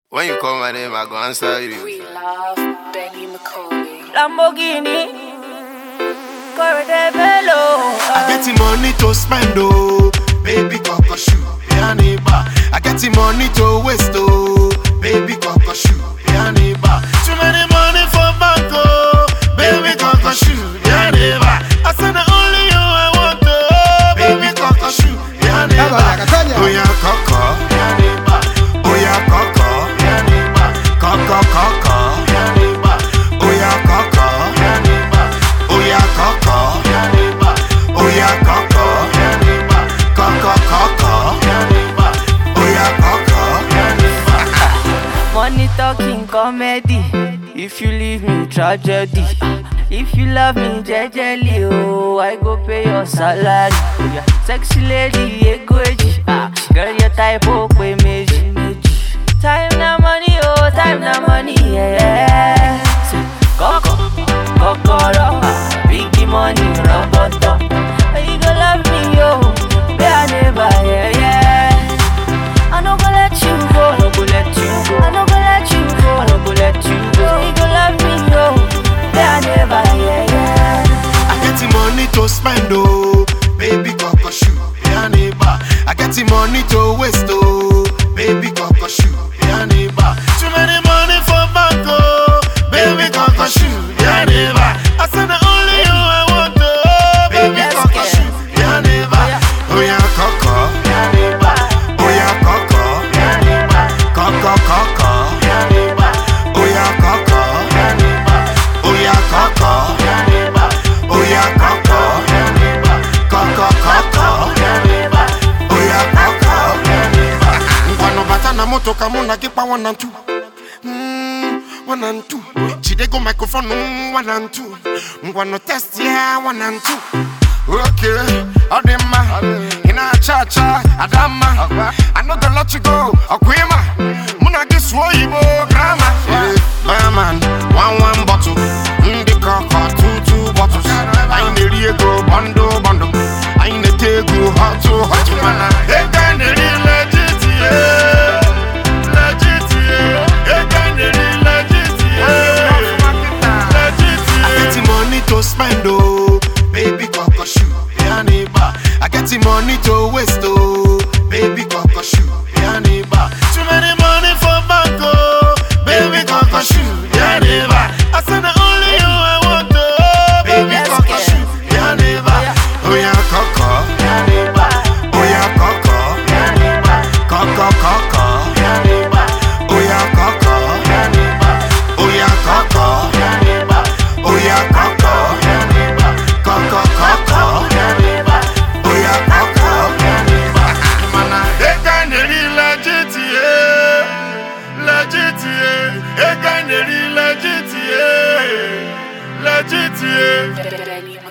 When you call my name, I go answer you. We love Benny McCauley. Lamborghini, Corre Bello. I get the money to spend, oh, baby coco shoe, yeah neighbor. I get the money to waste, oh, baby coco shoe, yeah neighbor. Too many money for bank, oh, baby coco shoe, yeah neighbor. I said the only you I want, oh, baby coco shoe, yeah neighbor. Oh yeah coco, yeah neighbor. Oh yeah coco, yeah neighbor. Coco coco, yeah neighbor. Oh yeah coco, yeah neighbor. Oh yeah coco, yeah neighbor. Oh yeah coco, yeah neighbor. Coco coco, yeah neighbor. Oh yeah coco, yeah neighbor. Money talking comedy. If you leave me, tragedy. If you love me, jejely, oh, I go pay your salary. Oh, yeah. Sexy lady, egoji. Girl, your type, oh, pay meji. Time na money, oh, time na money, yeah. Coco, coco, big money, roboto. You go love me, yo, be a neighbor, yeah, yeah. I no go let you go, I no go let you go, I no go let you go, I no go let you go. You go love me, yo, be a neighbor, yeah, yeah. I get the money to spend, oh, baby coco shoe, yeah neighbor. I get the money to waste, oh, baby coco shoe, yeah neighbor. Too many money for bank, oh, baby coco shoe, yeah neighbor. I said the only you I want, oh, baby coco shoe, yeah neighbor. Oh yeah coco, yeah neighbor. Oh yeah coco, yeah neighbor. Coco coco, yeah neighbor. Oh yeah coco, yeah neighbor. Oh yeah coco, yeah neighbor. Oh yeah coco, yeah neighbor. Coco coco, yeah neighbor. Oh yeah coco, yeah neighbor. Ngwano batana moto kamuna kipa 1 and 2. 1 and 2. Chidego microphone 1 and 2. Ngwano test yeah 1 and 2. Okay, Adema, in a cha-cha, Adama. I know the let you go, Aquima. Muna gets woibo, grandma. Yeah, man, one bottle. The coca, two bottles. I in the Riego, bundle. I in the Tegu, hot to hot man. Hey, can the real legit, yeah. Legit, yeah. Hey, can the real legit, yeah. Legit, yeah. I get the money to spend, oh, baby coco shoe, yeah neighbor. I get the money to waste, oh, baby coco shoe, yeah neighbor. Too many money for bank, oh, baby coco shoe, yeah neighbor. I said the only you I want, oh, baby coco shoe, yeah neighbor. Oh yeah coco, yeah neighbor. Oh yeah coco, yeah neighbor. Coco coco, yeah neighbor. Oh yeah coco, yeah neighbor. Oh yeah coco, yeah neighbor. Oh yeah coco, yeah neighbor. Coco coco, yeah neighbor. Oh yeah coco, yeah neighbor. Mana, they can real legit, yeah. Legit, yeah. They can real legit, yeah. Legit, yeah. Benny